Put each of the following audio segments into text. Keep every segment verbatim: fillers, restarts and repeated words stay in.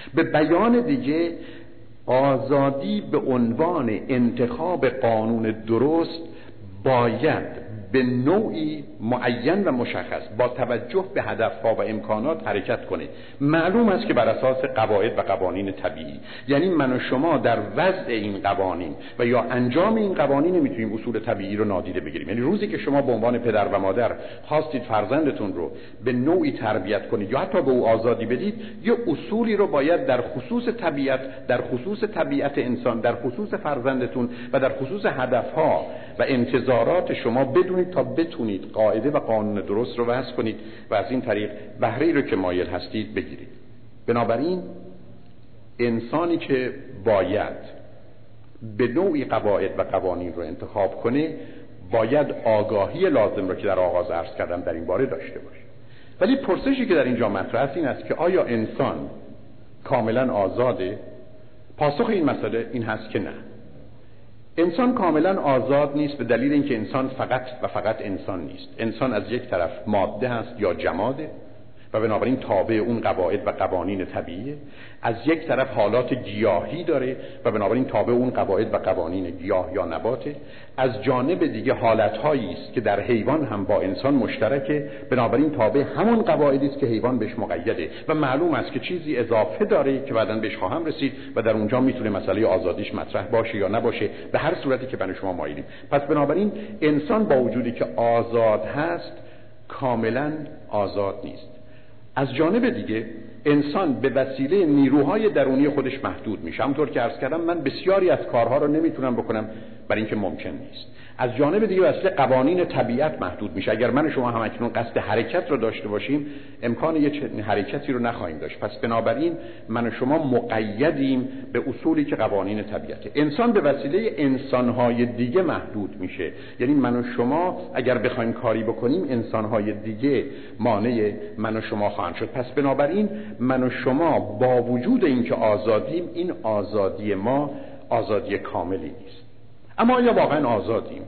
به بیان دیگه آزادی به عنوان انتخاب قانون درست باید به نوعی معین و مشخص با توجه به هدفها و امکانات حرکت کنه. معلوم است که بر اساس قواعد و قوانین طبیعی، یعنی من و شما در وضع این قوانین و یا انجام این قوانین نمیتونیم اصول طبیعی رو نادیده بگیریم. یعنی روزی که شما به عنوان پدر و مادر خواستید فرزندتون رو به نوعی تربیت کنید یا حتی به او آزادی بدید، یه اصولی رو باید در خصوص طبیعت، در خصوص طبیعت انسان، در خصوص فرزندتون و در خصوص هدفها و انتظارات شما بدونید تا بتونید قاعده و قانون درست رو وضع کنید و از این طریق بهره‌ای رو که مایل هستید بگیرید. بنابراین انسانی که باید به نوعی قواعد و قوانین رو انتخاب کنه باید آگاهی لازم رو که در آغاز عرض کردم در این باره داشته باشه. ولی پرسشی که در اینجا مطرح است این است که آیا انسان کاملا آزاده؟ پاسخ این مسئله این هست که نه. انسان کاملا آزاد نیست به دلیل اینکه انسان فقط و فقط انسان نیست. انسان از یک طرف ماده هست یا جماده و بنابراین تابع اون قواعد و قوانین طبیعیه، از یک طرف حالات گیاهی داره و بنابراین تابع اون قواعد و قوانین گیاه یا نباته، از جانب دیگه حالت‌هایی است که در حیوان هم با انسان مشترکه، بنابراین تابع همون قواعدی است که حیوان بهش مقیده و معلوم است که چیزی اضافه داره که بعداً بهش خواهم رسید و در اونجا میتونه مسئله آزادیش مطرح باشه یا نباشه، به هر صورتی که من شما مایلیم. پس بنابراین انسان با وجودی که آزاد هست کاملا آزاد نیست. از جانب دیگه انسان به وسیله نیروهای درونی خودش محدود میشه. همونطور که عرض کردم من بسیاری از کارها رو نمیتونم بکنم برای اینکه ممکن نیست. از جانب دیگه وسیله قوانین طبیعت محدود میشه. اگر من و شما هم اکنون قصد حرکت رو داشته باشیم امکان یه حرکتی رو نخواهیم داشت. پس بنابراین من و شما مقیدیم به اصولی که قوانین طبیعته. انسان به وسیله انسانهای دیگه محدود میشه. یعنی من و شما اگر بخوایم کاری بکنیم انسانهای دیگه مانع من و شما خواهند شد. پس بنابراین من و شما با وجود اینکه آزادیم این آزادی ما آزادی کاملی نیست. اما آیا واقعا آزادیم؟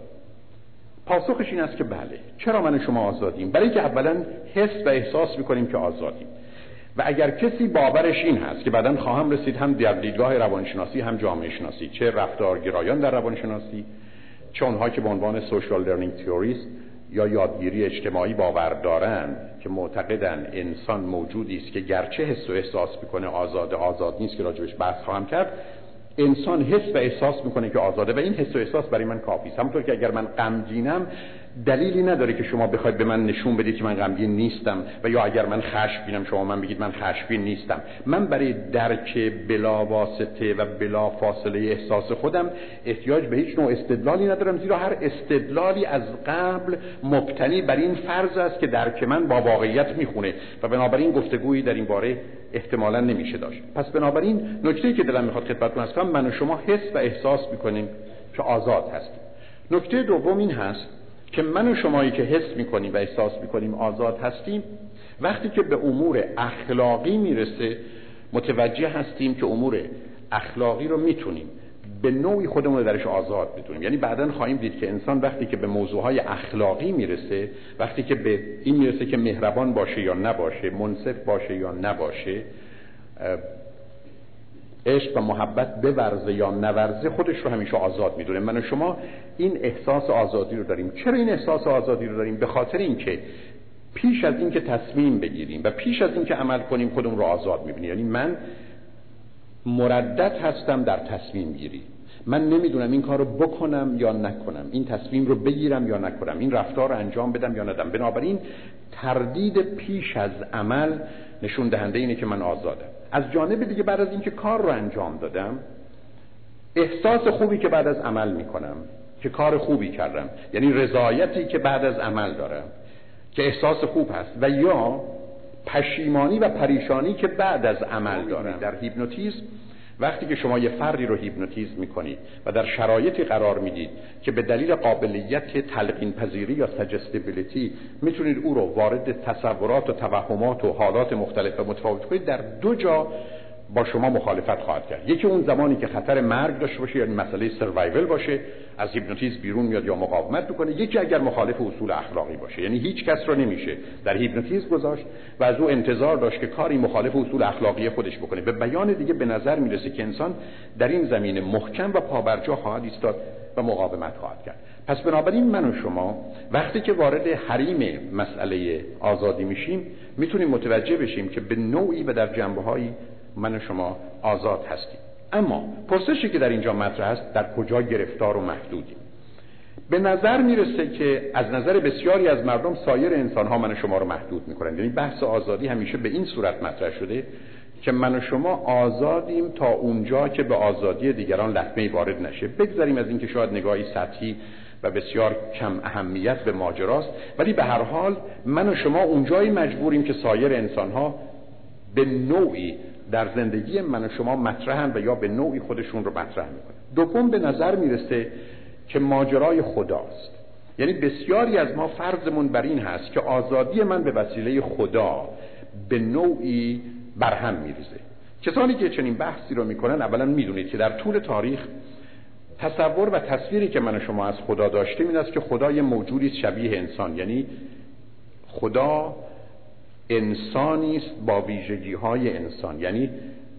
پاسخش این است که بله. چرا من و شما آزادیم؟ برای اینکه اولا حس و احساس میکنیم که آزادیم و اگر کسی باورش این هست که بعداً خواهم رسید هم در دیدگاه روانشناسی هم جامعه شناسی، چه رفتارگرایان در روانشناسی چه اونها که به عنوان سوشال لرنینگ تئوریست یا یادگیری اجتماعی باور دارن که معتقدن انسان موجودی است که گرچه حس و احساس میکنه آزاد آزاد نیست که راجبش بحث خواهم کرد، انسان حس و احساس میکنه که آزاده و این حس و احساس برای من کافی است. همونطور که اگر من غمگینم دلیلی نداره که شما بخواید به من نشون بدید که من غمگین نیستم و یا اگر من خشمگینم شما من بگید من خشمگین نیستم. من برای درک بلا واسطه و بلا فاصله احساس خودم احتیاج به هیچ نوع استدلالی ندارم، زیرا هر استدلالی از قبل مبتنی بر این فرض است که درک من با واقعیت میخونه و بنابراین گفتگویی در این باره احتمالاً نمیشه داشت. پس بنابراین نکته‌ای که دلم میخواد خدمتتون عرض کنم، من و شما حس و احساس میکنیم که آزاد هستیم. نکته دوم این هست که من و شمایی که حس میکنیم و احساس میکنیم آزاد هستیم وقتی که به امور اخلاقی میرسه متوجه هستیم که امور اخلاقی رو میتونیم به نوعی خودمون رو درش آزاد بدونیم. یعنی بعداً خواهیم دید که انسان وقتی که به موضوعهای اخلاقی میرسه، وقتی که به این میرسه که مهربان باشه یا نباشه، منصف باشه یا نباشه، عشق و محبت بورزه یا نورزه، خودش رو همیشه آزاد میدونه. من و شما این احساس آزادی رو داریم. چرا این احساس آزادی رو داریم؟ به خاطر اینکه پیش از اینکه تصمیم بگیریم و پیش از اینکه عمل کنیم خودمون رو آزاد میبینیم. یعنی من مردد هستم در تصمیم گیری. من نمیدونم این کار رو بکنم یا نکنم، این تصمیم رو بگیرم یا نکنم، این رفتار رو انجام بدم یا ندم. بنابراین تردید پیش از عمل نشون دهنده اینه که من آزادم. از جانب دیگه بعد از اینکه کار رو انجام دادم احساس خوبی که بعد از عمل میکنم که کار خوبی کردم، یعنی رضایتی که بعد از عمل دارم که احساس خوب هست، و یا پشیمانی و پریشانی که بعد از عمل دارم. در هیپنوتیزم وقتی که شما یه فردی رو هیپنوتیزم میکنید و در شرایطی قرار میدید که به دلیل قابلیت تلقین پذیری یا سجستیبیلیتی میتونید او رو وارد تصورات و توهمات و حالات مختلف و متفاوت کنید، در دو جا با شما مخالفت خواهد کرد. یکی اون زمانی که خطر مرگ داشته باشه، یعنی مسئله سروایول باشه، از هیپنوتیزم بیرون میاد یا مقاومت میکنه. یکی اگر مخالف اصول اخلاقی باشه، یعنی هیچ کس رو نمیشه در هیپنوتیزم گذاشت و از او انتظار داشت که کاری مخالف اصول اخلاقی خودش بکنه. به بیان دیگه به نظر میرسه که انسان در این زمینه محکم و پابرجا خواهد ایستاد و مقاومت خواهد کرد. پس بنابراین من و شما وقتی که وارد حریم مسئله آزادی میشیم میتونیم متوجه بشیم که به نوعی و در جنبه‌هایی من و شما آزاد هستیم. اما پرسشی که در اینجا مطرح است، در کجا گرفتار و محدودیم؟ به نظر میرسه که از نظر بسیاری از مردم سایر انسان‌ها من و شما رو محدود میکنن. یعنی بحث آزادی همیشه به این صورت مطرح شده که من و شما آزادیم تا اونجا که به آزادی دیگران لطمه‌ای وارد نشه. بگذاریم از اینکه شاید نگاهی سطحی و بسیار کم اهمیت به ماجراست، ولی به هر حال من و شما اونجایی مجبوریم که سایر انسان‌ها به نوعی در زندگی من و شما مطرحن و یا به نوعی خودشون رو مطرح میکنن. دوم، به نظر میرسه که ماجرای خداست. یعنی بسیاری از ما فرضمون بر این هست که آزادی من به وسیله خدا به نوعی برهم میریزه. کسانی که چنین بحثی رو میکنن اولا میدونید که در طول تاریخ تصور و تصویری که من و شما از خدا داشتیم این است که خدا یه موجودی شبیه انسان، یعنی خدا انسانی است با ویژگی‌های انسان، یعنی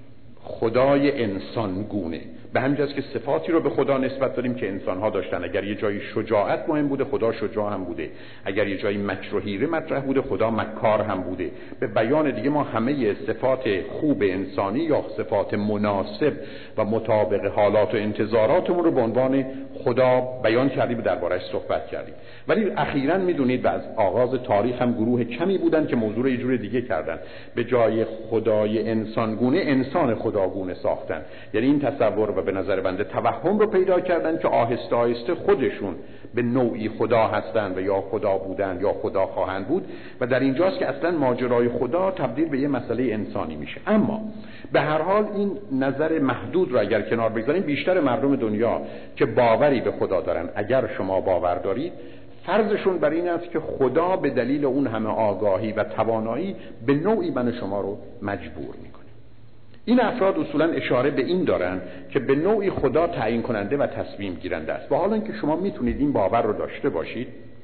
خدای انسانگونه. به همین جاست که صفاتی رو به خدا نسبت دادیم که انسان‌ها داشتن. اگر یه جایی شجاعت مهم بوده، خدا شجاع هم بوده. اگر یه جایی مکر و حیله مطرح بوده، خدا مکار هم بوده. به بیان دیگه ما همه صفات خوب انسانی یا صفات مناسب و مطابق حالات و انتظاراتمون رو به عنوان خدا بیان کردیم و درباره‌اش صحبت کردیم. ولی اخیراً میدونید و از آغاز تاریخ هم گروه کمی بودن که موضوع رو یه جور دیگه کردن. به جای خدای انسانگونه انسان خداگونه ساختن. یعنی این تصور و به نظر بنده توهم رو پیدا کردن که آهسته آهسته خودشون به نوعی خدا هستن و یا خدا بودن یا خدا خواهند بود و در اینجاست که اصلا ماجرای خدا تبدیل به یه مسئله انسانی میشه. اما به هر حال این نظر محدود رو اگر کنار بگذاریم، بیشتر مردم دنیا که باوری به خدا دارن، اگر شما باور دارید، فرضشون بر این است که خدا به دلیل اون همه آگاهی و توانایی به نوعی من شما رو مجبور میکنه. این افراد اصولا اشاره به این دارن که به نوعی خدا تعیین کننده و تصمیم گیرنده است. و حالا اینکه شما میتونید این باور رو داشته باشید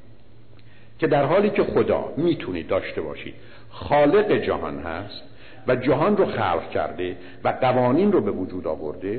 که در حالی که خدا میتونید داشته باشید خالق جهان هست و جهان رو خلق کرده و قوانین رو به وجود آورده،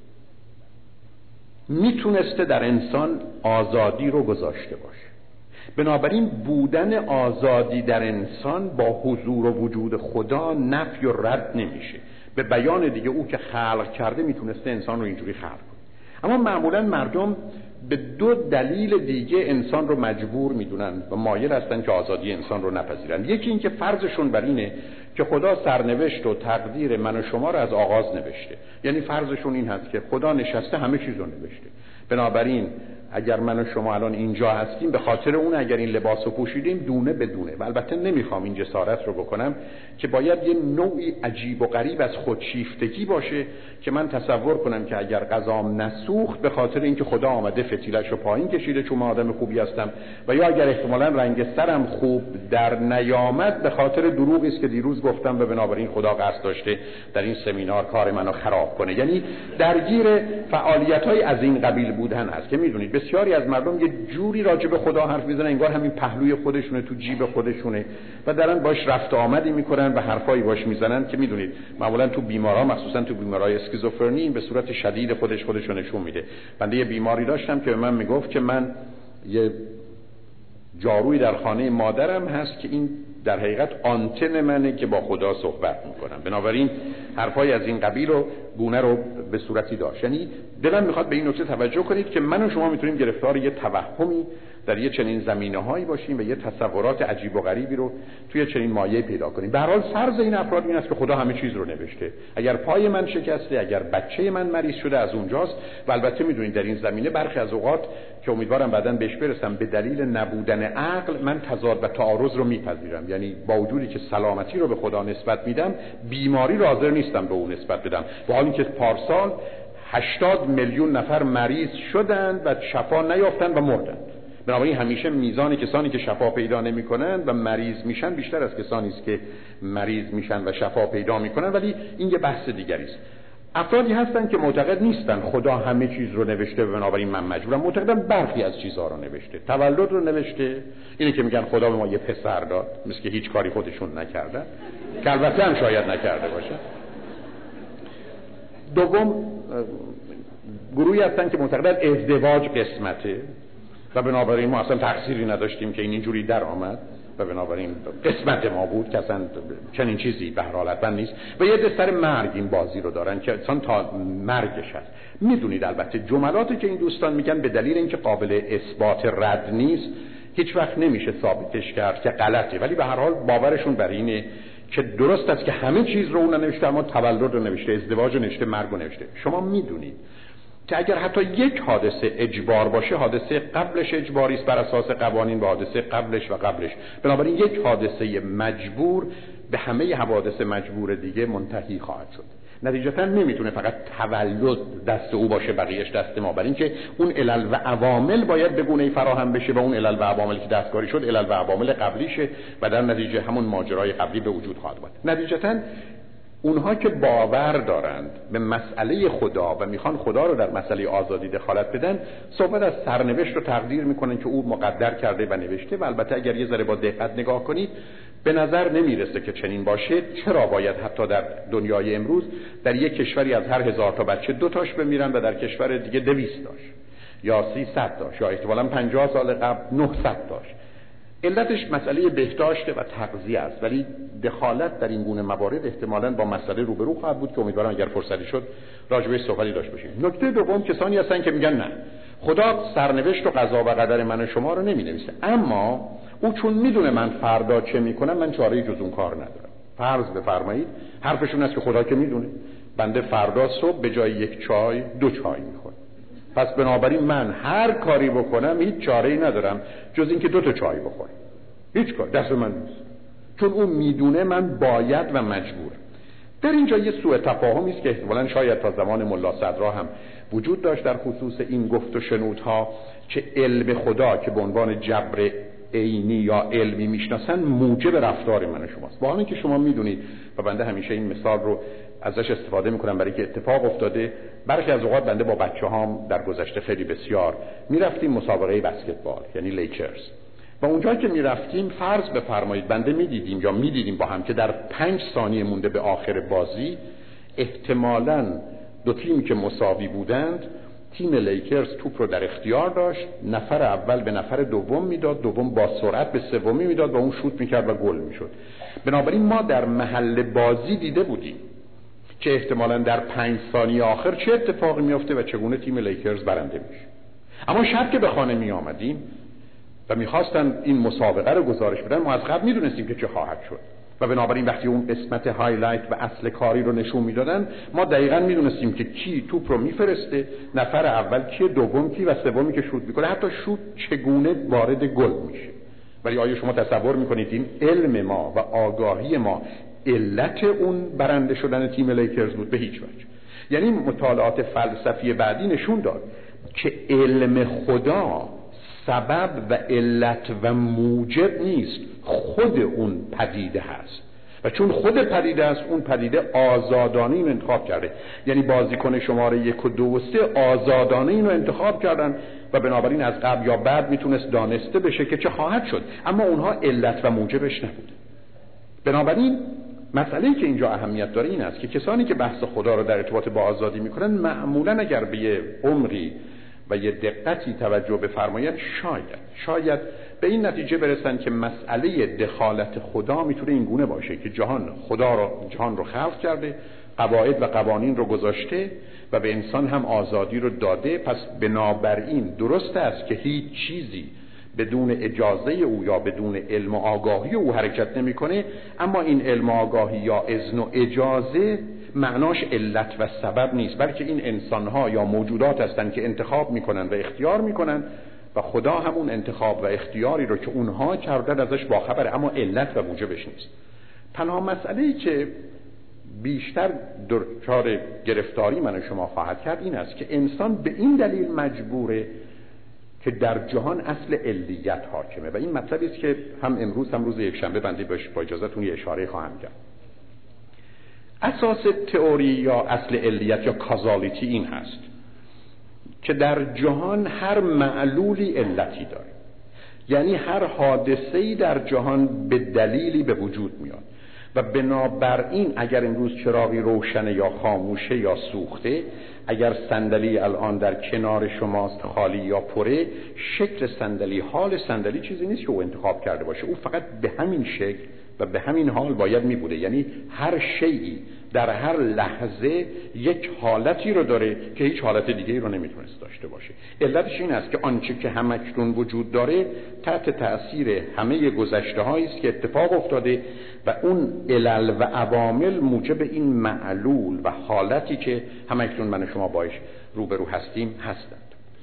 میتونسته در انسان آزادی رو گذاشته باشه. بنابراین بودن آزادی در انسان با حضور و وجود خدا نفی و رد نمیشه. به بیان دیگه او که خلق کرده میتونسته انسان رو اینجوری خلق کنه. اما معمولا مردم به دو دلیل دیگه انسان رو مجبور میدونن و مایل هستن که آزادی انسان رو نپذیرن. یکی این که فرضشون بر اینه که خدا سرنوشت و تقدیر من و شما رو از آغاز نوشته. یعنی فرضشون این هست که خدا نشسته همه چیز رو نوشته. بنابراین اگر من و شما الان اینجا هستیم به خاطر اون اگر این لباس رو پوشیدیم دونه بدونه. و البته نمیخوام این جسارت رو بکنم که باید یه نوعی عجیب و غریب از خودشیفتگی باشه که من تصور کنم که اگر غذام نسوخت به خاطر اینکه خدا آمده فتیلش رو پایین کشیده چون من آدم خوبی هستم، و یا اگر احتمالاً رنگ سرم خوب در نیامد به خاطر دروغی است که دیروز گفتم و بنابراین خدا قصد داشته در این سمینار کار منو خراب کنه. یعنی درگیر فعالیت‌های از این قبیل بودن هست که میدونید بسیاری از مردم یه جوری راجع به خدا حرف میزنن انگار همین پهلوی خودشونه، تو جیب خودشونه و دارن باش رفت و آمدی میکنن و حرفایی باش میزنن که میدونید معمولا تو بیمارا، مخصوصا تو بیمارای اسکیزوفرنی، این به صورت شدید خودش خودشو نشون میده. بنده یه بیماری داشتم که به من میگفت که من یه جاروی در خانه مادرم هست که این در حقیقت آنتن منه که با خدا صحبت میکنم. بنابراین حرفای از این قبیل رو گونه رو به صورتی داشت. یعنی دلم میخواد به این نکته توجه کنید که من و شما میتونیم گرفتار یه توهمی در یه چنین زمینه‌هایی باشیم و یه تصورات عجیب و غریبی رو توی چنین مایه پیدا کنیم. به هر حال فرض این افراد این است که خدا همه چیز رو نوشته. اگر پای من شکسته، اگر بچه من مریض شده از اونجاست. و البته میدونید در این زمینه برخی از اوقات که امیدوارم بعداً بهش برسم به دلیل نبودن عقل من تضاد و تعارض رو میپذیرم. یعنی با وجودی که سلامتی رو به خدا نسبت میدم بیماری رو حاضر نیستم به اون نسبت بدم. با حالی که پارسال هشتاد میلیون نفر مریض شدند و شفا نیافتند و مردند. بنابراین همیشه میزان کسانی که شفا پیدا نمی‌کنند و مریض میشن بیشتر از کسانی است که مریض میشن و شفا پیدا می‌کنن، ولی این یه بحث دیگری است. افرادی هستن که معتقد نیستن خدا همه چیز رو نوشته و بنابراین من مجبورم، معتقدن برخی از چیزها رو نوشته. تولد رو نوشته، اینه که میگن خدا به ما یه پسر داد، مثل که هیچ کاری خودشون نکردن، که البته هم شاید نکرده باشه. دوم، گروهی هستن که معتقدن ازدواج قسمته و بنابراین ما اصلا تقصیری نداشتیم که این اینجوری در آمد و بنابراین قسمت ما بود که اصلا چنین چیزی به هر حالت نیست. و یه دسته سر مرگ این بازی رو دارن که اصلا تا مرگش هست. میدونید البته جملاتی که این دوستان میگن به دلیل اینکه قابل اثبات رد نیست هیچ وقت نمیشه ثابتش کرد که غلطه، ولی به هر حال باورشون بر اینه که درست است که همه چیز رو اون نوشته، اما تولد رو نوشته، ازدواج رو نوشته، مرگ رو نوشته. شما میدونید که اگر حتی یک حادثه اجبار باشه، حادثه قبلش اجباری است بر اساس قوانین و حادثه قبلش و قبلش، بنابراین یک حادثه مجبور به همه حوادث مجبور دیگه منتهی خواهد شد. نتیجتا نمیتونه فقط تولد دست او باشه بقیهش دست ما، برای اینکه اون علل و عوامل باید به گونه‌ای فراهم بشه و اون علل و عواملی که دستکاری شد علل و عوامل قبلیشه و در نتیجه همون ماجرای قبلی به وجود خواهد اومد. نتیجتا اونها که باور دارند به مسئله خدا و میخوان خدا رو در مسئله آزادی دخالت بدن، صحبت از سرنوشت رو تقدیر میکنن که او مقدر کرده و نوشته، و البته اگر یه ذره با دقت نگاه کنید به نظر نمیرسه که چنین باشه. چرا باید حتی در دنیای امروز در یک کشوری از هر هزار تا بچه دو تاش بمیرن و در کشور دیگه دویست تاش یا سیصد تاش یا احتمالاً پنجاه سال قبل نهصد تاش؟ علتش مسئله بهداشت و تغذیه است، ولی دخالت در این گونه موارد احتمالاً با مسئله روبرو خواهد بود که امیدوارم اگر فرصتی شد راجع بهش صحبتی داشته باشیم. نکته دوم، کسانی هستن که میگن نه، خدا سرنوشت و قضا و قدر من و شما رو نمینویسه، اما او چون میدونه من فردا چه میکنم من چاره‌ای جز اون کار ندارم. فرض بفرمایید حرفشون است که خدا که میدونه بنده فردا صبح به جای یک چای دو چای میخورم، پس بنابراین من هر کاری بکنم هیچ چاره‌ای ندارم جز اینکه دو تا چای بخورم. هیچ کار دست من نیست، چون اون میدونه من باید و مجبورم. در اینجا یه سوء تفاهمی است که احتمالاً شاید تا زمان ملا صدرا هم وجود داشت در خصوص این گفت و شنودها که علم خدا که به عنوان جبر عینی یا علمی میشناسن موجب رفتار من و شماست. با همین که شما میدونید و بنده همیشه این مثال رو ازش استفاده میکنم برای که اتفاق افتاده، برخی از اوقات بنده با بچه‌هام در گذشته خیلی بسیار میرفتیم مسابقه بسکتبال یعنی لیکرز، و اونجا که میرفتیم فرض بفرمایید بنده میدیدیم یا میدیدیم با هم که در پنج ثانیه مونده به آخر بازی احتمالاً دو تیمی که مساوی بودند، تیم لیکرز توپ رو در اختیار داشت، نفر اول به نفر دوم میداد، دوم با سرعت به سومی میداد و اون شوت میکرد و گل میشد. بنابراین ما در محل بازی دیده بودیم که احتمالاً در پنج ثانیه آخر چه اتفاقی میفته و چگونه تیم لیکرز برنده میشه. اما شب که به خانه می آمدیم و میخواستن این مسابقه رو گزارش بدن، ما از قبل میدونستیم که چه خواهد شد و بنابراین وقتی اون قسمت هایلایت و اصل کاری رو نشون میدادن ما دقیقاً میدونستیم که کی توپ رو میفرسته، نفر اول کی، دوم کی و سومی که شوت میکنه، حتی شوت چگونه وارد گل میشه. ولی آیا شما تصور میکنید این علم ما و آگاهی ما علت اون برنده شدن تیم لیکرز بود؟ به هیچ وجه. یعنی مطالعات فلسفی بعدی نشون داد که علم خدا سبب و علت و موجب نیست، خود اون پدیده هست و چون خود پدیده است اون پدیده آزادانه این انتخاب کرده. یعنی بازیکن شماره یک و دو و سه آزادانه اینو انتخاب کردن و بنابراین از قبل یا بعد میتونست دانسته بشه که چه خواهد شد، اما اونها علت و موجبش نبود. بنابراین مسئله‌ای که اینجا اهمیت داره این است که کسانی که بحث خدا رو در ارتباط با آزادی میکنن معمولا اگر به یه عمقی و یه دقتی توجه بفرمایند شاید شاید به این نتیجه برسن که مسئله دخالت خدا میتونه این گونه باشه که جهان خدا رو جهان رو خلق کرده، قواعد و قوانین رو گذاشته و به انسان هم آزادی رو داده، پس بنابراین درست است که هیچ چیزی بدون اجازه او یا بدون علم و آگاهی او حرکت نمیکنه. اما این علم و آگاهی یا اذن و اجازه معناش علت و سبب نیست، بلکه این انسان‌ها یا موجودات هستند که انتخاب میکنن و اختیار میکنن و خدا همون انتخاب و اختیاری رو که اونها کردن ازش باخبره، اما علت و موجبش نیست. تنها مسئله‌ای که بیشتر دچار گرفتاری من و شما خواهد کرد این است که انسان به این دلیل مجبوره که در جهان اصل علیت حاکمه و این مطلبی است که هم امروز هم روز یکشنبه بنده باش با اجازهتون یه اشاره خواهم کرد. اساس تئوری یا اصل علیت یا کازالیتی این هست که در جهان هر معلولی علتی داره، یعنی هر حادثه‌ای در جهان به دلیلی به وجود میاد و بنابراین اگر امروز چراغی روشنه یا خاموشه یا سوخته، اگر صندلی الان در کنار شماست خالی یا پره، شکل صندلی، حال صندلی چیزی نیست که او انتخاب کرده باشه، او فقط به همین شکل و به همین حال باید می بوده. یعنی هر شیئی در هر لحظه یک حالتی رو داره که هیچ حالت دیگه‌ای رو نمیتونست داشته باشه. علتش این است که آنچه که همکنون وجود داره تحت تأثیر همه گذشته‌هایی است که اتفاق افتاده و اون علل و عوامل موجب این معلول و حالتی که همکنون من و شما باش روبرو هستیم هستند.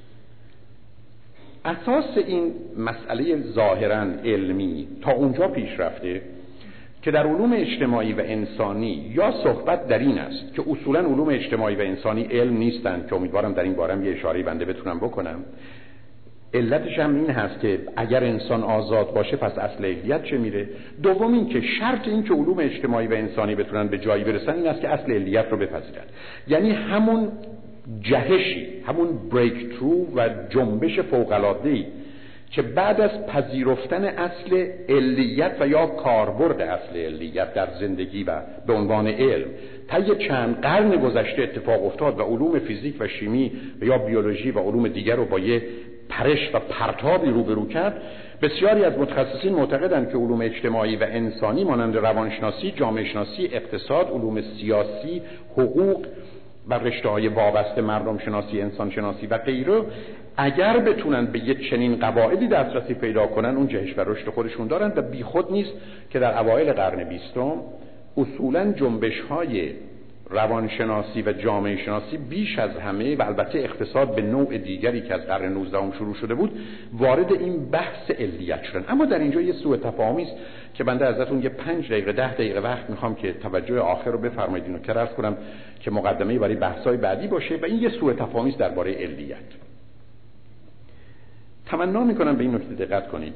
اساس این مسئله ظاهراً علمی تا اونجا پیش رفته که در علوم اجتماعی و انسانی یا صحبت در این است که اصولاً علوم اجتماعی و انسانی علم نیستند که امیدوارم در این باره یه اشاره بنده بتونم بکنم. علتش هم این هست که اگر انسان آزاد باشه پس اصل علیت چه میره؟ دوم این که شرط این که علوم اجتماعی و انسانی بتونن به جایی برسن این است که اصل علیت رو بپذیرن. یعنی همون جهشی، همون بریک ترو و جنبش فوق‌العاده‌ای که بعد از پذیرفتن اصل علیت و یا کاربرد اصل علیت در زندگی و به عنوان علم طی چند قرن گذشته اتفاق افتاد و علوم فیزیک و شیمی و یا بیولوژی و علوم دیگر رو با یه پرش و پرتابی روبرو کرد، بسیاری از متخصصین معتقدند که علوم اجتماعی و انسانی مانند روانشناسی، جامعه شناسی، اقتصاد، علوم سیاسی، حقوق و رشته‌های وابسته مردم شناسی، انسان شناسی و غیره اگر بتونن به یک چنین قواعدی دسترسی پیدا کنن اون جهش و رشد خودشون دارن و بیخود نیست که در اوایل قرن بیستم اصولاً جنبش‌های روانشناسی و جامعه شناسی بیش از همه و البته اقتصاد به نوع دیگری که از قرن نوزدهم شروع شده بود وارد این بحث علیت شدن. اما در اینجا یه سوء تفاهمی است که بنده ازتون یه پنج دقیقه ده دقیقه وقت میخوام که توجه آخر رو بفرمایید اینو که عرض کنم که مقدمه‌ای برای بحث‌های بعدی باشه و این یه سوء تفاهمی است درباره علیت. تمنا میکنم به این نکته دقت کنید.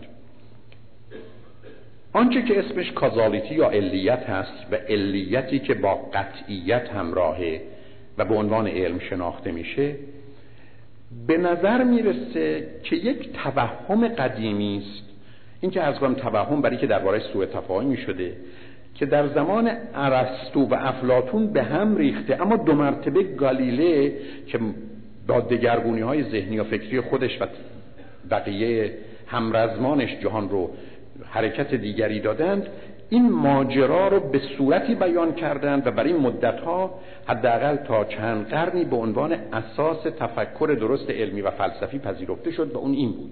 آنچه که اسمش کازالیتی یا علیت هست و علیتی که با قطعیت همراهه و به عنوان علم شناخته میشه، به نظر میرسه که یک توهم قدیمی است. این که از قبل توهم برای که درباره سوء تفاهمی شده که در زمان ارسطو و افلاطون به هم ریخته، اما دو مرتبه گالیله که با دگرگونی‌های ذهنی و فکری خودش و بقیه همرزمانش جهان رو حرکت دیگری دادند، این ماجرا رو به صورتی بیان کردند و برای مدتها حداقل تا چند قرنی به عنوان اساس تفکر درست علمی و فلسفی پذیرفته شد و اون این بود.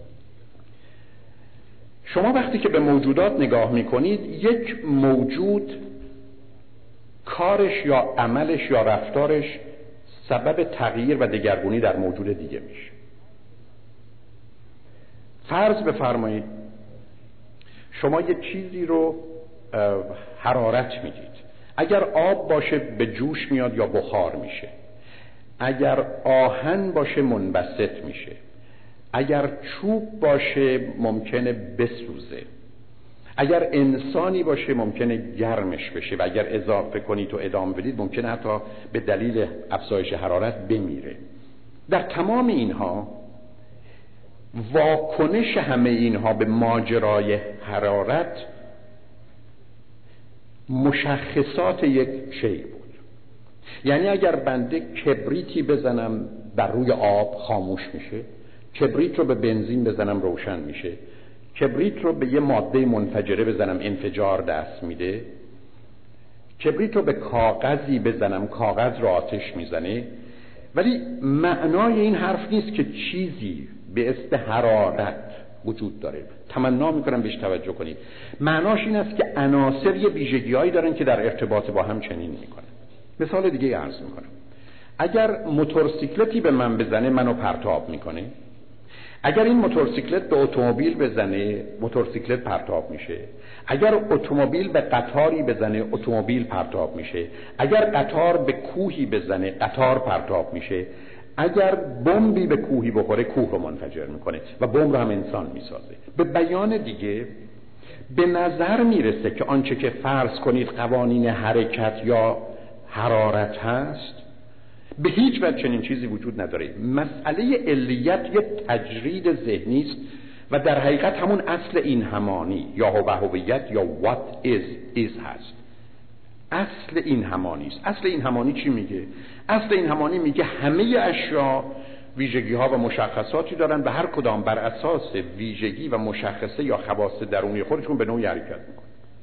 شما وقتی که به موجودات نگاه میکنید، یک موجود کارش یا عملش یا رفتارش سبب تغییر و دگرگونی در موجود دیگه میشه. فرض بفرمایید شما یه چیزی رو حرارت میدید. اگر آب باشه به جوش میاد یا بخار میشه. اگر آهن باشه منبسط میشه. اگر چوب باشه ممکنه بسوزه. اگر انسانی باشه ممکنه گرمش بشه و اگر اضافه کنید و ادامه بدید ممکنه حتی به دلیل افزایش حرارت بمیره. در تمام اینها واکنش همه اینها به ماجرای حرارت مشخصات یک شی بود. یعنی اگر بنده کبریتی بزنم بر روی آب خاموش میشه، کبریت رو به بنزین بزنم روشن میشه، کبریت رو به یه ماده منفجره بزنم انفجار دست میده، کبریت رو به کاغذی بزنم کاغذ رو آتش میزنه. ولی معنای این حرف نیست که چیزی به اسم حرارت وجود داره. تمنا میکنم بهش توجه کنید. معناش این است که عناصر یه ویژگی‌هایی دارن که در ارتباط با هم چنین میکنن. مثال دیگه عرض میکنم. اگر موتورسیکلتی به من بزنه منو پرتاب میکنه. اگر این موتورسیکلت به اتومبیل بزنه موتورسیکلت پرتاب میشه. اگر اتومبیل به قطاری بزنه اتومبیل پرتاب میشه. اگر قطار به کوهی بزنه قطار پرتاب میشه. اگر بمبی به کوهی بخوره کوه رو منفجر میکنه و بمب رو هم انسان میسازه. به بیان دیگه به نظر میرسه که آنچه که فرض کنید قوانین حرکت یا حرارت هست به هیچ وجه چنین چیزی وجود نداره. مسئله علیت یک تجرید ذهنی است و در حقیقت همون اصل این همانی یا هویت یا what is is هست. اصل این همانی است. اصل این همانی چی میگه؟ اصل این همانی میگه همه اشیا ویژگی ها و مشخصاتی دارن و هر کدام بر اساس ویژگی و مشخصه یا خواص درونی خودشون به نوعی حرکت میکنن.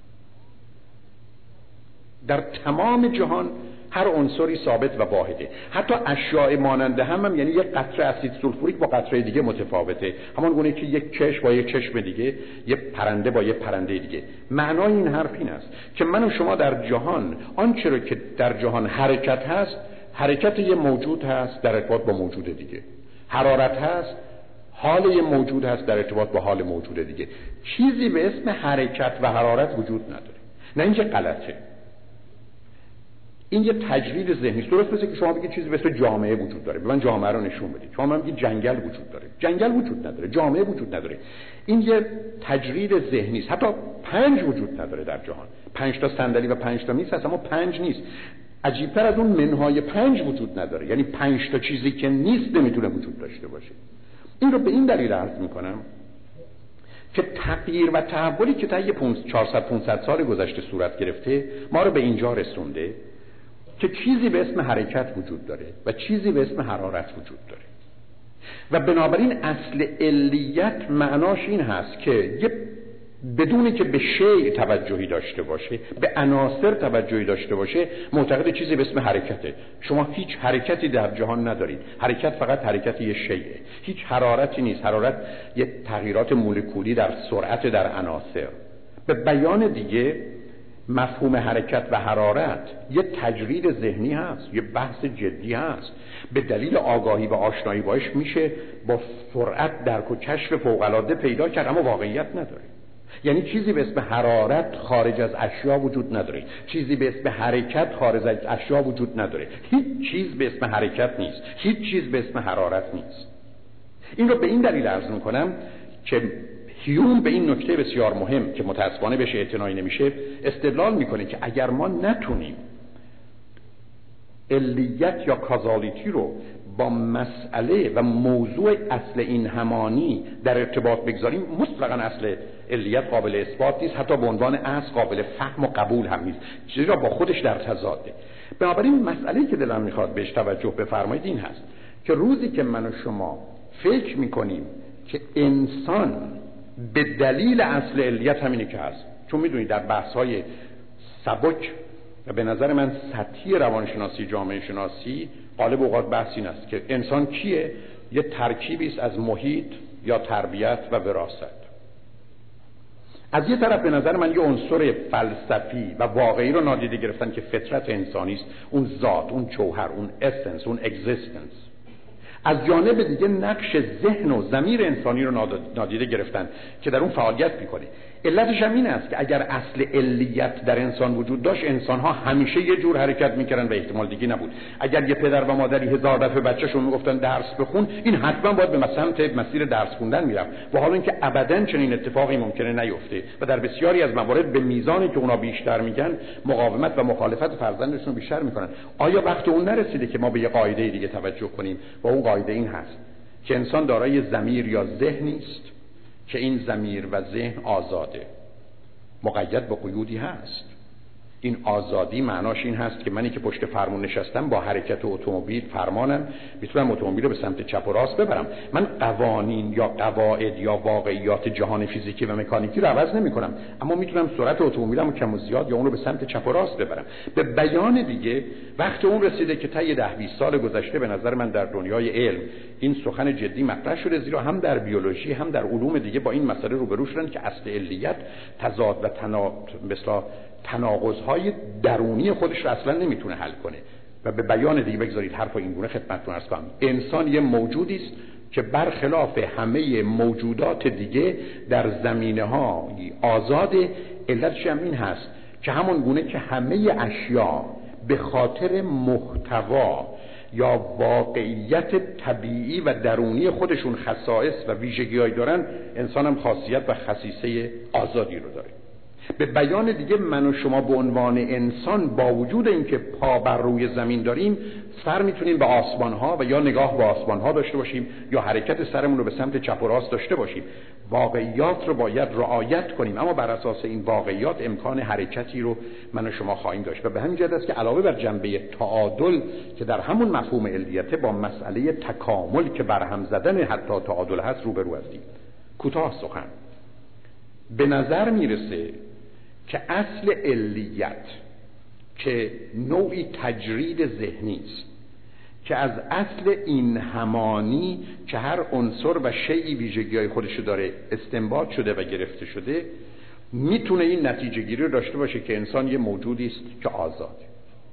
در تمام جهان هر عنصری ثابت و واحده. حتی اشیاء ماننده هم, هم یعنی یک قطره اسید سولفوریک با قطره دیگه متفاوته. همان گونه که یک چشم با یک چشم دیگه، یک پرنده با یک پرنده دیگه. معنای این حرف این است که من و شما در جهان آنچه رو که در جهان حرکت هست، حرکت یه موجود هست در ارتباط با موجود دیگه. حرارت هست، حال یه موجود هست در ارتباط با حال موجود دیگه. چیزی به اسم حرکت و حرارت وجود نداره. نه اینکه غلطه. این یه تجرید ذهنی است. درست مثل که شما بگید چیزی به اسم جامعه وجود داره، به من جامعه رو نشون بدید. شما من بگید جنگل وجود داره، جنگل وجود نداره، جامعه وجود نداره. این یه تجرید ذهنی است. حتی پنج وجود نداره در جهان. پنج تا صندلی و پنج تا میز هست اما پنج نیست. عجیب‌تر از اون منهای پنج وجود نداره. یعنی پنج تا چیزی که نیست نمیتونه وجود داشته باشه. این رو به این دلیل عرض میکنم که تغییر و تحولی که طی چهارصد پانصد سال گذشته صورت گرفته ما رو به اینجا رسونده که چیزی به اسم حرکت وجود داره و چیزی به اسم حرارت وجود داره و بنابراین اصل علیت معناش این هست که یه بدونی که به شیء توجهی داشته باشه، به عناصر توجهی داشته باشه، معتقد چیزی به اسم حرکته. شما هیچ حرکتی در جهان ندارید. حرکت فقط حرکت یه شیءه. هیچ حرارتی نیست. حرارت یه تغییرات مولکولی در سرعت در عناصر. به بیان دیگه مفهوم حرکت و حرارت یه تجرید ذهنی هست، یه بحث جدی هست. به دلیل آگاهی و آشنایی باش میشه با سرعت درک و کشف فوق‌العاده پیدا کرد، اما واقعیت نداره. یعنی چیزی به اسم حرارت خارج از اشیا وجود نداره، چیزی به اسم حرکت خارج از اشیا وجود نداره. هیچ چیز به اسم حرکت نیست، هیچ چیز به اسم حرارت نیست. این رو به این دلیل عرض میکنم که هیوم به این نکته بسیار مهم که متاسفانه بهش اعتنایی نمیشه استدلال میکنه که اگر ما نتونیم علیت یا کازالیتی رو با مسئله و موضوع اصل این همانی در ارتباط بگذاریم، مطلقاً اصل علیت قابل اثبات نیست، حتی به عنوان اصل قابل فهم و قبول هم نیست، چیزی را با خودش در تضاده. بنابراین مسئله که دلم میخواد بهش توجه بفرمایید این هست که روزی که من و شما فکر میکنیم که انسان به دلیل اصل علیت همینه که هست، چون میدونید در بحث‌های سبک و به نظر من سطحی روانشناسی جامعه شناسی غالب اوقات بحث این است که انسان کیه؟ یه ترکیبی است از محیط یا تربیت و وراثت. از یه طرف به نظر من یه عنصر فلسفی و واقعی رو نادیده گرفتن که فطرت انسانی است، اون ذات، اون جوهر، اون اسنس، اون اگزیستنس. از جانب دیگه نقش ذهن و ضمیر انسانی رو نادیده گرفتن که در اون فعالیت میکنه. علتش هم این است که اگر اصل علیت در انسان وجود داشت، انسان‌ها همیشه یه جور حرکت میکردن و احتمال دیگه نبود. اگر یه پدر و مادری هزار دفعه بچه‌شون میگفتن درس بخون، این حتما باید به سمت مسیر درس خوندن میرفت، و حالا اینکه ابداً چنین اتفاقی ممکنه نیفته و در بسیاری از موارد به میزانی که اونا بیشتر میگن مقاومت و مخالفت فرزندشون بیشتر میکنن. آیا وقت اون نرسیده که ما به یه قاعده دیگه توجه کنیم و اون قاعده این هست که انسان دارای ضمیر یا ذهنی است که این ضمیر و ذهن آزاده، مقید به قیودی هست. این آزادی معناش این هست که منی که پشت فرمون نشستم با حرکت اتومبیل فرمانم میتونم اتومبیل رو به سمت چپ و راست ببرم. من قوانین یا قواعد یا واقعیات جهان فیزیکی و مکانیکی رو عوض نمی کنم، اما میتونم سرعت اتومبیلم رو کم و زیاد یا اون رو به سمت چپ و راست ببرم. به بیان دیگه وقت اون رسیده که طی ده بیست سال گذشته به نظر من در دنیای علم این سخن جدی مطرح شده، زیرا هم در بیولوژی هم در علوم دیگه با این مسئله روبرو شدن که اصل علیت تضاد و تناقض مثلا تناقض‌های درونی خودش رو اصلا نمیتونه حل کنه. و به بیان دیگه بگذارید حرف این گونه خدمتتون عرض کنم، انسان یه موجودی است که برخلاف همه موجودات دیگه در زمینه‌ها آزاده. علتش هم این هست که همون گونه که همه اشیا به خاطر محتوا یا واقعیت طبیعی و درونی خودشون خصائص و ویژگی‌هایی دارن، انسان هم خاصیت و خصیصه آزادی رو داره. به بیان دیگه من و شما به عنوان انسان با وجود اینکه پا بر روی زمین داریم، سر میتونیم به آسمان ها و یا نگاه به آسمان ها داشته باشیم یا حرکت سرمون رو به سمت چپ و راست داشته باشیم. واقعیات رو باید رعایت کنیم، اما بر اساس این واقعیات امکان حرکتی رو من و شما خواهیم داشت. و به همین جهت است که علاوه بر جنبه تعادل که در همون مفهوم علیته، با مسئله تکامل که برهم زدن حتی تعادل هست روبرو هستیم. کوتاه سخن به نظر میرسه که اصل علیت که نوعی تجرید ذهنی است که از اصل این همانی که هر عنصر و شیئی ویژگی‌های خودشو داره استنباط شده و گرفته شده، میتونه این نتیجه گیری رو داشته باشه که انسان یه موجودی است که آزاده.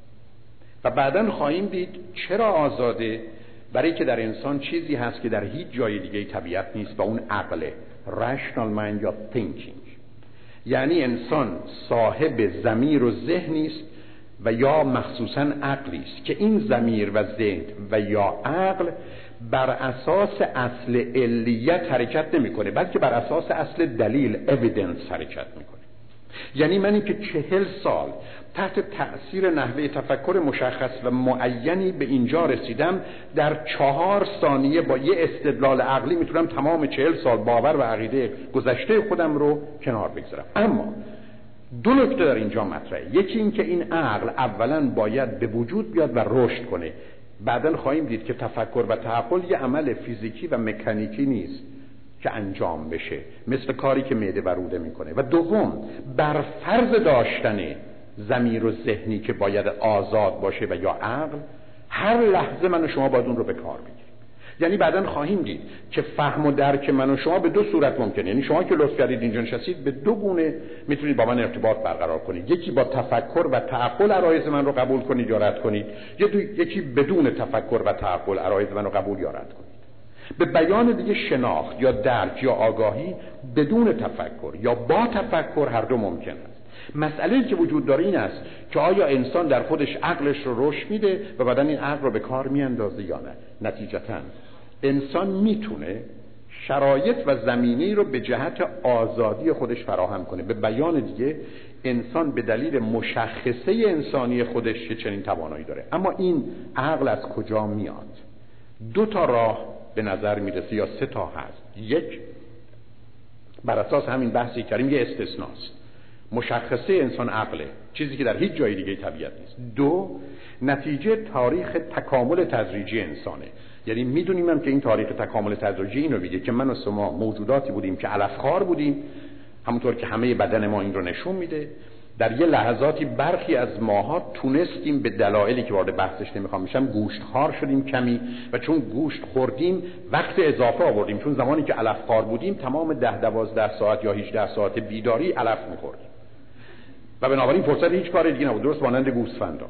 و بعداً خواهیم دید چرا آزاده. برای که در انسان چیزی هست که در هیچ جای دیگه طبیعت نیست و اون عقله، rational mind یا thinking. یعنی انسان صاحب ضمیر و ذهنی است و یا مخصوصاً عقلی است که این ضمیر و ذهن و یا عقل بر اساس اصل علیت حرکت نمی‌کنه، بلکه بر اساس اصل دلیل evidence حرکت می‌کنه. یعنی من این که چهل سال تحت تأثیر نحوه تفکر مشخص و معینی به اینجا رسیدم، در چهار ثانیه با یه استدلال عقلی میتونم تمام چهل سال باور و عقیده گذشته خودم رو کنار بگذارم. اما دو نکته در اینجا مطرحه. یکی این که این عقل اولا باید به وجود بیاد و رشد کنه. بعداً خواهیم دید که تفکر و تعقل یه عمل فیزیکی و مکانیکی نیست که انجام بشه، مثل کاری که معده و روده میکنه. و دوم، بر فرض داشتن ضمیر و ذهنی که باید آزاد باشه و یا عقل، هر لحظه من و شما باید اون رو به کار بگیریم. یعنی بعداً خواهیم دید که فهم و درک من و شما به دو صورت ممکنه. یعنی شما که لطف کردید اینجا نشستید، به دو گونه میتونید با من ارتباط برقرار کنید. یکی با تفکر و تعقل عرایض من رو قبول کنید یا رد کنید، یکی بدون تفکر و تعقل عرایض من رو قبول یا رد کنید. به بیان دیگه شناخت یا درک یا آگاهی بدون تفکر یا با تفکر هر دو ممکن است. مسئله که وجود داره این است که آیا انسان در خودش عقلش رو رشد میده و بعدن این عقل رو به کار میاندازه یا نه. نتیجتاً انسان میتونه شرایط و زمینه‌ای رو به جهت آزادی خودش فراهم کنه. به بیان دیگه انسان به دلیل مشخصه انسانی خودش چنین توانایی داره. اما این عقل از کجا میاد؟ دو تا راه به نظر میرسه یا سه تا هست. یک، بر اساس همین بحثی کردیم، یه استثناست. مشخصه انسان عقله، چیزی که در هیچ جای دیگه طبیعت نیست. دو، نتیجه تاریخ تکامل تدریجی انسانه. یعنی میدونیم هم که این تاریخ تکامل تدریجی اینو میگه که من و شما موجوداتی بودیم که علفخوار بودیم، همونطور که همه بدن ما این رو نشون میده. در یه لحظاتی برخی از ماها تونستیم به دلایلی که وارد بحثش نمیخوام میشم گوشتخوار شدیم کمی، و چون گوشت خوردیم وقت اضافه آوردیم، چون زمانی که علفخوار بودیم تمام ده دوازده ساعت یا هجده ساعت بیداری علف میخوردیم و بنابراین فرصت هیچ کار دیگه نبود، درست مانند گوسفندا.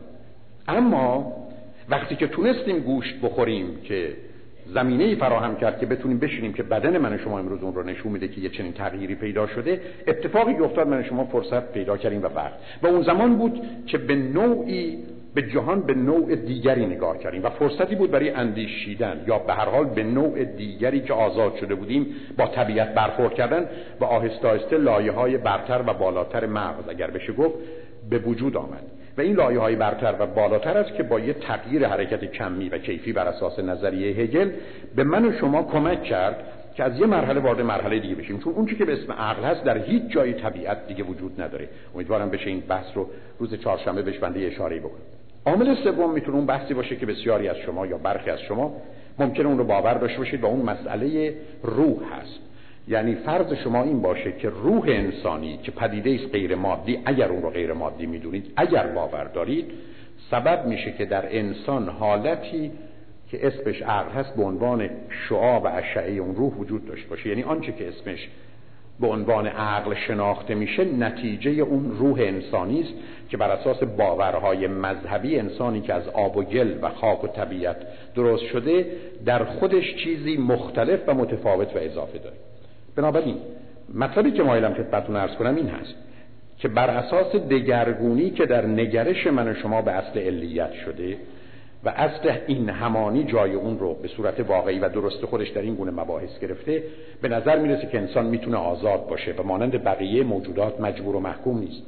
اما وقتی که تونستیم گوشت بخوریم که زمینه‌ای فراهم کرد که بتونیم بشینیم که بدن من و شما امروز اون رو نشون میده که یه چنین تغییری پیدا شده، اتفاقی افتاد، من و شما فرصت پیدا کردیم و وقت و اون زمان بود که به نوعی به جهان به نوع دیگری نگاه کردیم و فرصتی بود برای اندیشیدن یا به هر حال به نوع دیگری که آزاد شده بودیم با طبیعت برخورد کردن و آهسته آهسته لایه‌های برتر و بالاتر مغز اگر بشه گفت به وجود آمد. و این لایه‌های برتر و بالاتر است که با یه تغییر حرکت کمی و کیفی بر اساس نظریه هگل به من و شما کمک کرد که از یه مرحله وارد مرحله دیگه بشیم، چون اون چیزی که به اسم عقل هست در هیچ جای طبیعت دیگه وجود نداره. امیدوارم بشه این بحث رو روز چهارشنبه بهش بنده اشاره بکنم. عامل سوم میتونه اون بحثی باشه که بسیاری از شما یا برخی از شما ممکنه اون رو باور داشته باشید و اون مسئله روح هست. یعنی فرض شما این باشه که روح انسانی که پدیده است غیر مادی، اگر اون رو غیر مادی میدونید، اگر باور دارید، سبب میشه که در انسان حالتی که اسمش عقل هست به عنوان شعاع و اشعه اون روح وجود داشته باشه. یعنی آنچه که اسمش به عنوان عقل شناخته میشه نتیجه اون روح انسانی است که بر اساس باورهای مذهبی انسانی که از آب و گل و خاک و طبیعت درست شده در خودش چیزی مختلف و متفاوت و اضافه داره. بنابراین مطلبی که مایلم خدمتتون عرض کنم این هست که بر اساس دگرگونی که در نگرش من و شما به اصل علیت شده و اصل این همانی جای اون رو به صورت واقعی و درست خودش در این گونه مباحث گرفته، به نظر میرسه که انسان میتونه آزاد باشه و مانند بقیه موجودات مجبور و محکوم نیست.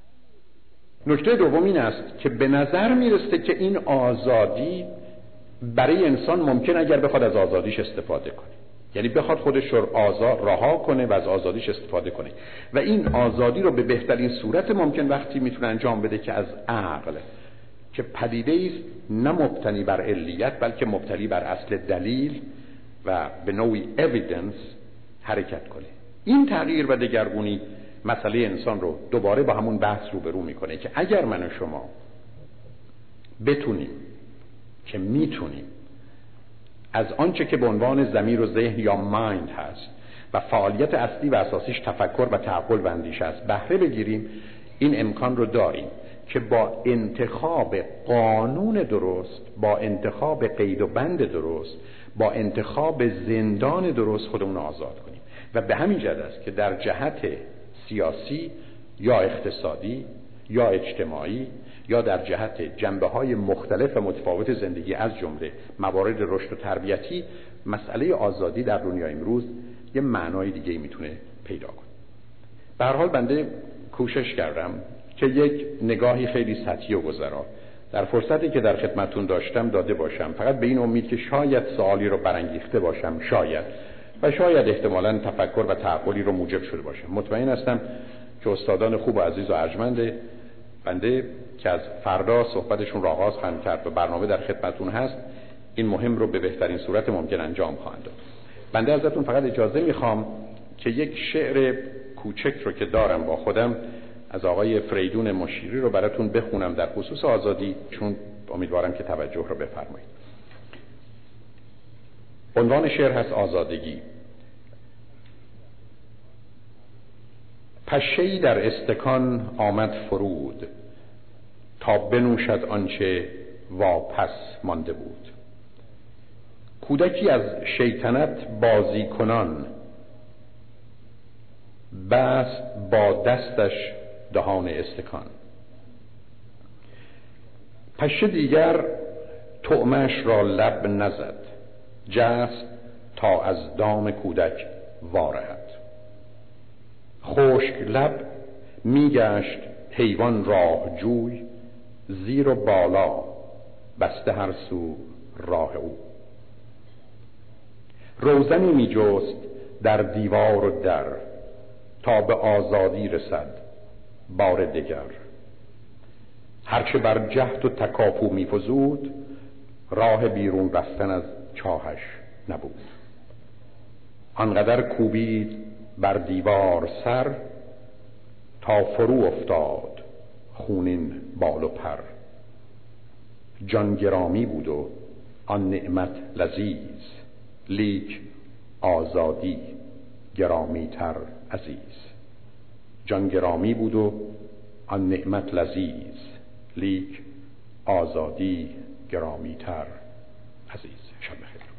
نکته دوم این است که به نظر میرسه که این آزادی برای انسان ممکن اگر بخواد از آزادیش استفاده کنه، یعنی بخواد خودش رو آزاد رها کنه و از آزادیش استفاده کنه، و این آزادی رو به بهترین صورت ممکن وقتی میتونه انجام بده که از عقل که پدیده است نه مبتنی بر علیت بلکه مبتنی بر اصل دلیل و به نوعی evidence حرکت کنه. این تغییر و دگرگونی مسئله انسان رو دوباره با همون بحث روبرو میکنه که اگر من و شما بتونیم که میتونیم از آنچه که به عنوان ضمیر و ذهن یا مایند هست و فعالیت اصلی و اساسیش تفکر و تعقل و اندیشه است بهره بگیریم، این امکان رو داریم که با انتخاب قانون درست، با انتخاب قید و بند درست، با انتخاب زندان درست خودمون آزاد کنیم. و به همین جهت است که در جهت سیاسی یا اقتصادی یا اجتماعی یا در جهت جنبه‌های مختلف و متفاوت زندگی از جمله موارد رشد و تربیتی، مسئله آزادی در دنیای امروز یه معنای دیگه‌ای میتونه پیدا کنه. به هر حال بنده کوشش کردم که یک نگاهی خیلی سطحی و گذرا در فرصتی که در خدمتتون داشتم داده باشم، فقط به این امید که شاید سوالی رو برانگیخته باشم، شاید و شاید احتمالاً تفکر و تعقلی رو موجب شده باشم. مطمئن هستم که استادان خوب و عزیز و ارجمند بنده که از فردا صحبتشون را آغاز خواهند کرد و برنامه در خدمتتون هست، این مهم رو به بهترین صورت ممکن انجام خواهند داد. بنده ازتون فقط اجازه میخوام که یک شعر کوچک رو که دارم با خودم از آقای فریدون مشیری رو براتون بخونم در خصوص آزادی، چون امیدوارم که توجه رو بفرمایید. عنوان شعر هست آزادگی. پشه‌ای در استکان آمد فرود، تا بنوشد آنچه واپس مانده بود. کودکی از شیطنت بازی کنان، بست با دستش دهان استکان. پشه دیگر طعمش را لب نزد، جست تا از دام کودک وارهد. خشک لب میگشت حیوان راه جوی، زیر و بالا بسته هر سو راه او. روزنی می جست در دیوار و در، تا به آزادی رسد بار دگر. هرچه بر جهد و تکاپو می فزود، راه بیرون رفتن از چاهش نبود. آنقدر کوبید بر دیوار سر، تا فرو افتاد خونین بال و پر. جان گرامی بود و آن نعمت لذیذ، لیک آزادی گرامی تر عزیز. جان گرامی بود و آن نعمت لذیذ، لیک آزادی گرامی تر عزیز. شب بخیر.